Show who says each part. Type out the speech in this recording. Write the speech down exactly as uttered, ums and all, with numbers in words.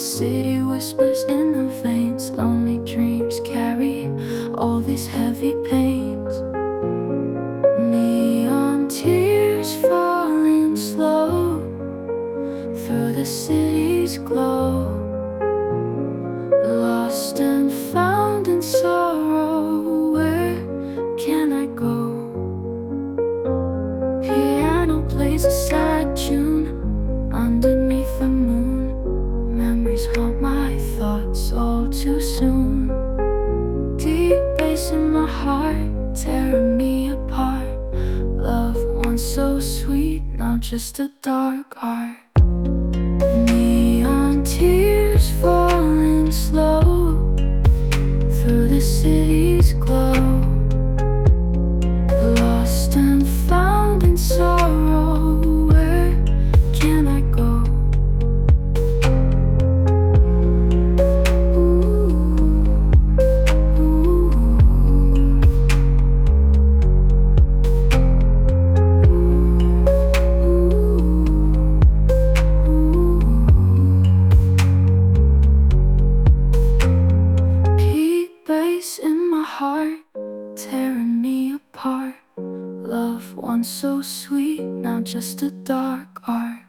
Speaker 1: city whispers in the veins. Lonely dreams carry all these heavy pains. Neon tears falling slow through the city's glow. Lost and found in sorrow, where can I go? Piano plays a sad tune underneath the moon. Memories haunt my thoughts all too soon. Deep bass in my heart, tearing me apart. Love once so sweet, now just a dark art. Neon tears falling slow through the city's glow. Lost and found in sorrow, where can I go? In my heart, tearing me apart. Love once so sweet, now just a dark art.